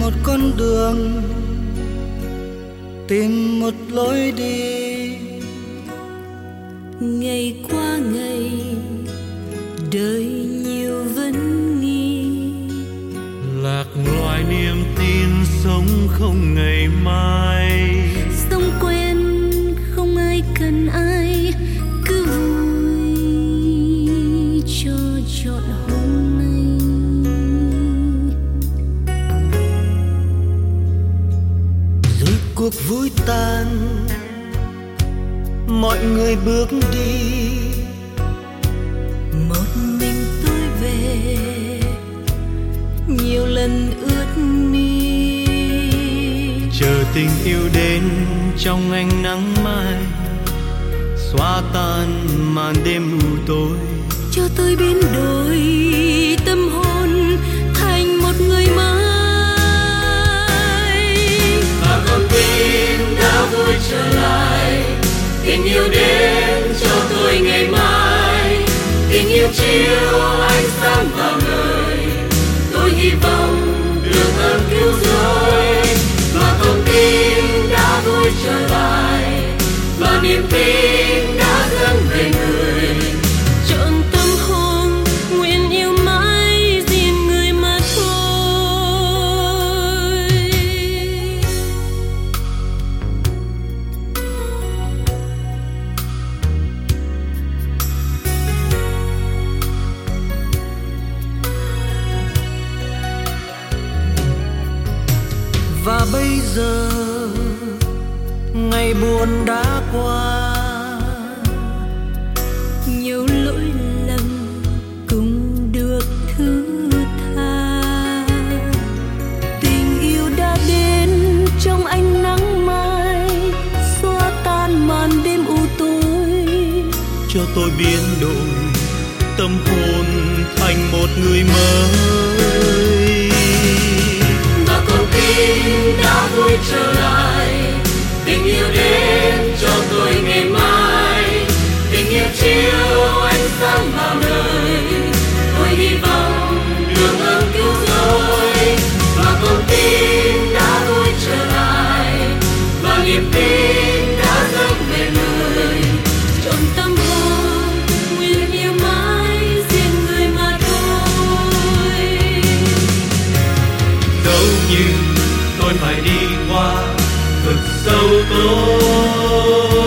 một con đường, tìm một lối đi. Ngày qua ngày đời nhiều vấn nghi, lạc loài niềm tin sống không ngày mai. sống quen không ai cần ai, cứ vui cho chọn hôm nay. Rồi cuộc vui tan, mọi người bước đi, Một mình tôi về, nhiều lần ướt mi. Chờ tình yêu đến trong ánh nắng mai, xóa tan màn đêm u tối. Cho tôi biến đổi tâm hồn thành một người mới. Và con tim đã vui trở lại, tình yêu đến cho tôi ngày mai. Tình yêu chiếu ánh sáng vào đời, tôi hy vọng được ơn cứu rỗi. Và con tim đã vui trở lại, và niềm tin đã dâng về người. Trọn tâm hồn nguyện yêu mãi riêng người mà thôi. và bây giờ ngày buồn đã qua. Nhiều lỗi lầm cũng được thứ tha. Tình yêu đã đến trong ánh nắng mai, xóa tan màn đêm u tối. Cho tôi biến đổi tâm hồn thành một người mới. Và con tim đã vui trở lại, tình yêu đến cho tôi ngày mai. Tình yêu chiếu ánh sáng vào đời, tôi hy vọng được ơn cứu rỗi. Và con tim đã vui trở lại, và niềm tin đã dâng về người. Trọn tâm hồn nguyện yêu mãi riêng người mà thôi. Dẫu như tôi phải đi qua vực sâu tối,